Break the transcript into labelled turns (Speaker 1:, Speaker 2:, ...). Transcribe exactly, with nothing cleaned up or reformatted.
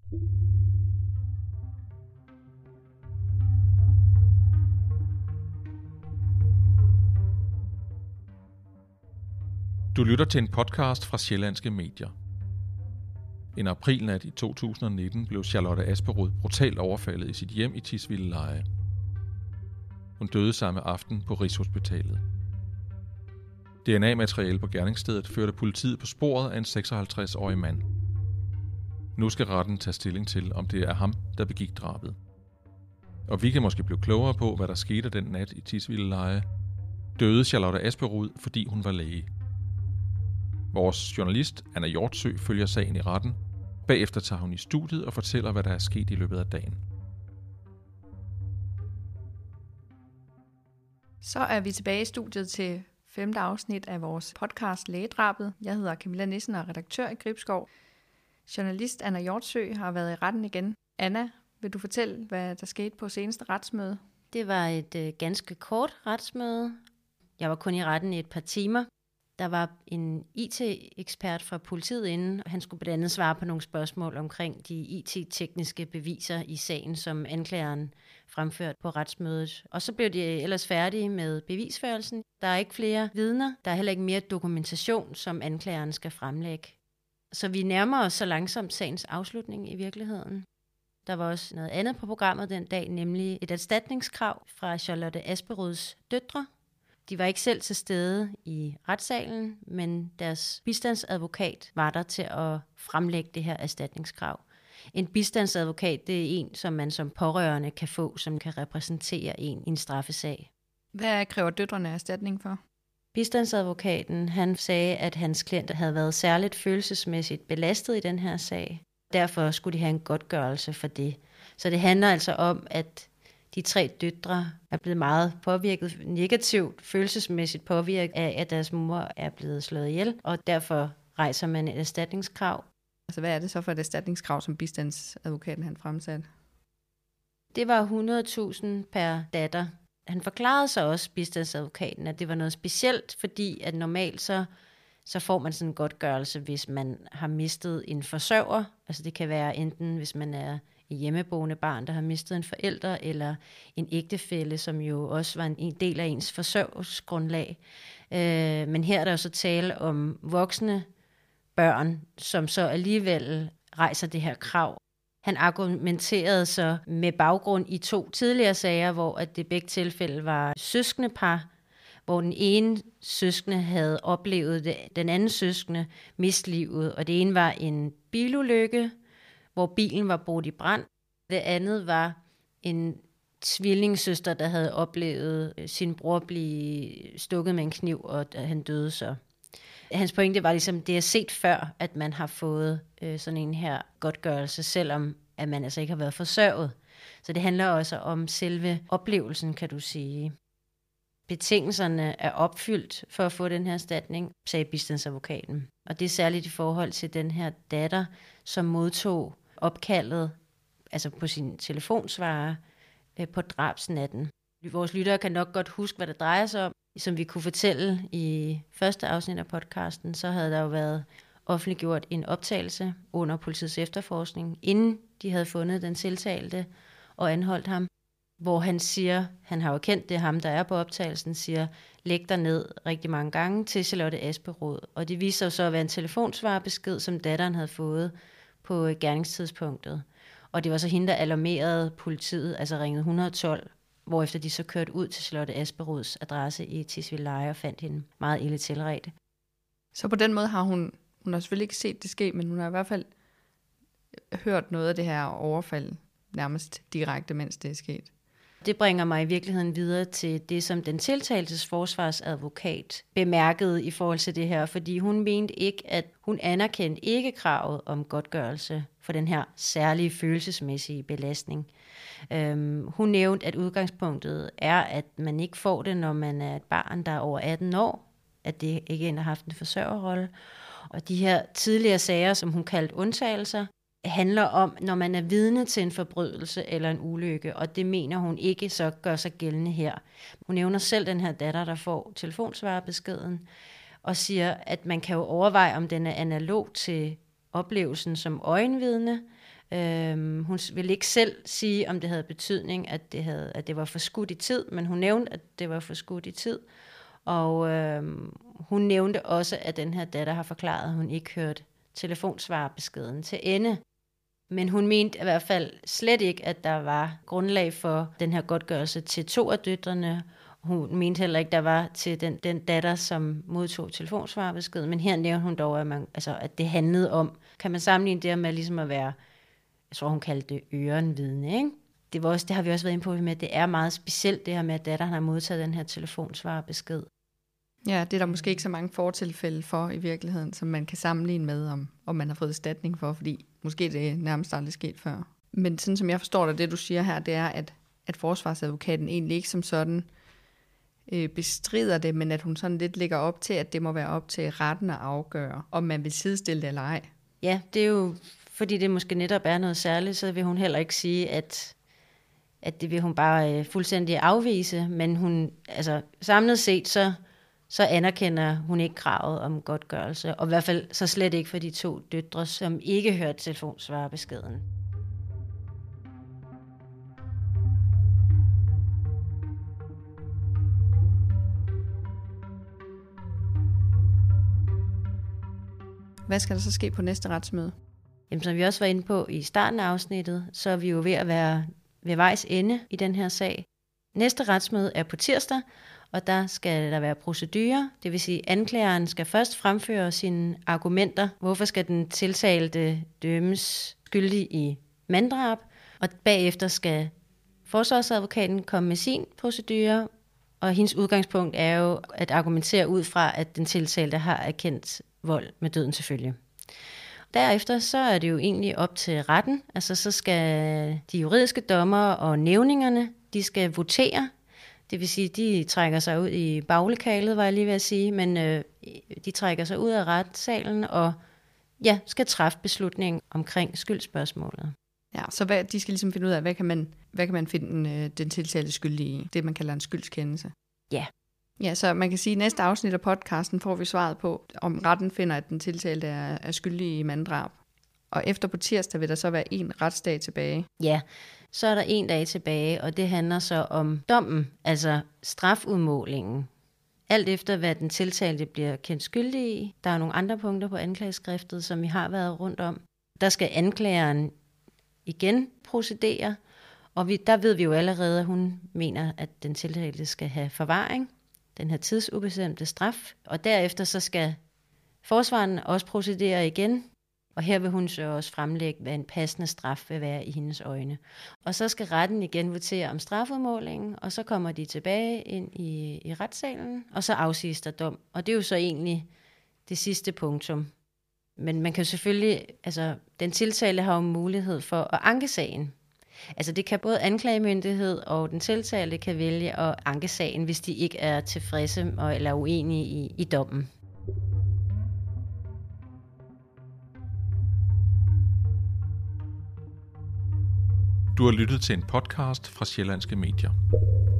Speaker 1: Du lytter til en podcast fra Sjællandske Medier. En aprilnat i to tusind nitten blev Charlotte Asperud brutalt overfaldet i sit hjem i Tisvildeleje. Hun døde samme aften på Rigshospitalet. D N A-materiale på gerningsstedet førte politiet på sporet af en seksoghalvtreds-årig mand. Nu skal retten tage stilling til, om det er ham, der begik drabet. Og vi kan måske blive klogere på, hvad der skete den nat i Tisvildeleje. Døde Charlotte Asperud, fordi hun var læge. Vores journalist, Anna Hjortsø, følger sagen i retten. Bagefter tager hun i studiet og fortæller, hvad der er sket i løbet af dagen.
Speaker 2: Så er vi tilbage i studiet til femte afsnit af vores podcast Lægedrabet. Jeg hedder Camilla Nissen og er redaktør i Gribskov. Journalist Anna Hjortsø har været i retten igen. Anna, vil du fortælle, hvad der skete på seneste retsmøde?
Speaker 3: Det var et øh, ganske kort retsmøde. Jeg var kun i retten i et par timer. Der var en I T-ekspert fra politiet inde, og han skulle blandt andet svare på nogle spørgsmål omkring de I T-tekniske beviser i sagen, som anklageren fremførte på retsmødet. Og så blev de ellers færdige med bevisførelsen. Der er ikke flere vidner, der er heller ikke mere dokumentation, som anklageren skal fremlægge. Så vi nærmer os så langsomt sagens afslutning i virkeligheden. Der var også noget andet på programmet den dag, nemlig et erstatningskrav fra Charlotte Asperuds døtre. De var ikke selv til stede i retssalen, men deres bistandsadvokat var der til at fremlægge det her erstatningskrav. En bistandsadvokat, det er en, som man som pårørende kan få, som kan repræsentere en i en straffesag.
Speaker 2: Hvad kræver døtrene erstatning for?
Speaker 3: Bistandsadvokaten, han sagde, at hans klient havde været særligt følelsesmæssigt belastet i den her sag. Derfor skulle de have en godtgørelse for det. Så det handler altså om, at de tre døtre er blevet meget påvirket, negativt, følelsesmæssigt påvirket af, at deres mor er blevet slået ihjel, og derfor rejser man et erstatningskrav.
Speaker 2: Altså, hvad er det så for et erstatningskrav, som bistandsadvokaten han fremsatte?
Speaker 3: Det var hundrede tusind per datter. Han forklarede så også, bistandsadvokaten, at det var noget specielt, fordi at normalt så, så får man sådan en godtgørelse, hvis man har mistet en forsørger. Altså det kan være enten, hvis man er et hjemmeboende barn, der har mistet en forælder, eller en ægtefælle, som jo også var en del af ens forsørgelsesgrundlag. Øh, men her er der jo så tale om voksne børn, som så alligevel rejser det her krav. Han argumenterede så med baggrund i to tidligere sager, hvor at det begge tilfælde var søskendepar, hvor den ene søskende havde oplevet det, den anden søskende mislivet, og det ene var en bilulykke, hvor bilen var brudt i brand. Det andet var en tvillingssøster, der havde oplevet sin bror blive stukket med en kniv, og han døde så. Hans pointe var ligesom, det er set før, at man har fået øh, sådan en her godtgørelse, selvom at man altså ikke har været forsørget. Så det handler også om selve oplevelsen, kan du sige. Betingelserne er opfyldt for at få den her erstatning, sagde bistandsadvokaten. Og det er særligt i forhold til den her datter, som modtog opkaldet altså på sin telefonsvarer øh, på drabsnatten. Vores lyttere kan nok godt huske, hvad det drejer sig om. Som vi kunne fortælle i første afsnit af podcasten, så havde der jo været offentliggjort en optagelse under politiets efterforskning, inden de havde fundet den tiltalte og anholdt ham, hvor han siger, han har jo kendt det, ham der er på optagelsen, siger, læg dig ned rigtig mange gange til Charlotte Asperud. Og det viser jo så at være en telefonsvarebesked, som datteren havde fået på gerningstidspunktet. Og det var så hende, der alarmerede politiet, altså ringede et hundrede og tolv, hvorefter de så kørte ud til Charlotte Asperuds adresse i Tisvildeleje og fandt hende meget ille tilredt.
Speaker 2: Så på den måde har hun, hun har selvfølgelig ikke set det ske, men hun har i hvert fald hørt noget af det her overfald nærmest direkte, mens det er sket.
Speaker 3: Det bringer mig i virkeligheden videre til det, som den tiltaltes forsvarsadvokat bemærkede i forhold til det her, fordi hun mente ikke, at hun anerkendte ikke kravet om godtgørelse for den her særlige følelsesmæssige belastning. Øhm, hun nævnte, at udgangspunktet er, at man ikke får det, når man er et barn, der er over atten år, at det ikke endda har haft en forsørgerrolle. Og de her tidligere sager, som hun kaldte undtagelser, handler om, når man er vidne til en forbrydelse eller en ulykke, og det mener hun ikke så gør sig gældende her. Hun nævner selv den her datter, der får telefonsvarebeskeden, og siger, at man kan jo overveje, om den er analog til oplevelsen som øjenvidne, Øhm, hun ville ikke selv sige, om det havde betydning, at det, havde, at det var for skudt i tid, men hun nævnte, at det var for skudt i tid. Og øhm, hun nævnte også, at den her datter har forklaret, at hun ikke hørte telefonsvarbeskeden til ende. Men hun mente i hvert fald slet ikke, at der var grundlag for den her godtgørelse til to af døtrene. Hun mente heller ikke, at der var til den, den datter, som modtog telefonsvarbeskeden. Men her nævnte hun dog, at, man, altså, at det handlede om, kan man sammenligne det med ligesom at være, jeg tror hun kaldte det ørenvidne, ikke? Det, var også, det har vi også været inde på med, at det er meget specielt det her med, at datteren har modtaget den her telefonsvarbesked.
Speaker 2: Ja, det er der måske ikke så mange fortilfælde for i virkeligheden, som man kan sammenligne med, om, om man har fået erstatning for, fordi måske det er nærmest aldrig sket før. Men sådan som jeg forstår dig, det du siger her, det er, at, at forsvarsadvokaten egentlig ikke som sådan øh, bestrider det, men at hun sådan lidt lægger op til, at det må være op til retten at afgøre, om man vil sidestille det eller ej.
Speaker 3: Ja, det er jo, fordi det måske netop er noget særligt, så vil hun heller ikke sige, at, at det vil hun bare øh, fuldstændig afvise, men hun, altså samlet set, så så anerkender hun ikke kravet om godtgørelse, og i hvert fald så slet ikke for de to døtre, som ikke hørte telefonsvarbeskeden.
Speaker 2: Hvad skal der så ske på næste retsmøde?
Speaker 3: Jamen, som vi også var inde på i starten af afsnittet, så er vi jo ved at være ved vejs ende i den her sag. Næste retsmøde er på tirsdag, og der skal der være procedurer, det vil sige, at anklageren skal først fremføre sine argumenter. Hvorfor skal den tiltalte dømmes skyldig i manddrab? Og bagefter skal forsvarsadvokaten komme med sin procedure, og hendes udgangspunkt er jo at argumentere ud fra, at den tiltalte har erkendt vold med døden til følge. Derefter så er det jo egentlig op til retten, altså så skal de juridiske dommere og nævningerne, de skal votere. Det vil sige, de trækker sig ud i baglokalet, var jeg lige ved at sige, men øh, de trækker sig ud af retssalen og ja, skal træffe beslutning omkring skyldspørgsmålet.
Speaker 2: Ja, så hvad, de skal ligesom finde ud af, hvad kan man, hvad kan man finde den, øh, den tiltalte skyldige i? Det, man kalder en skyldskendelse.
Speaker 3: Ja.
Speaker 2: Ja, så man kan sige, at i næste afsnit af podcasten får vi svaret på, om retten finder, at den tiltalte er, er skyldig i manddrab. Og efter på tirsdag vil der så være en retsdag tilbage.
Speaker 3: Ja, så er der en dag tilbage, og det handler så om dommen, altså strafudmålingen. Alt efter, hvad den tiltalte bliver kendt skyldig i. Der er nogle andre punkter på anklageskriftet, som vi har været rundt om. Der skal anklageren igen procedere, og vi, der ved vi jo allerede, at hun mener, at den tiltalte skal have forvaring, den her tidsubestemte straf, og derefter så skal forsvaren også procedere igen, og her vil hun så også fremlægge, hvad en passende straf vil være i hendes øjne. Og så skal retten igen votere om strafudmålingen, og så kommer de tilbage ind i, i retssalen, og så afsiges der dom. Og det er jo så egentlig det sidste punktum. Men man kan selvfølgelig, altså den tiltalte har jo mulighed for at anke sagen. Altså det kan både anklagemyndighed og den tiltalte kan vælge at anke sagen, hvis de ikke er tilfredse og, eller uenige i, i dommen.
Speaker 1: Du har lyttet til en podcast fra Sjællandske Medier.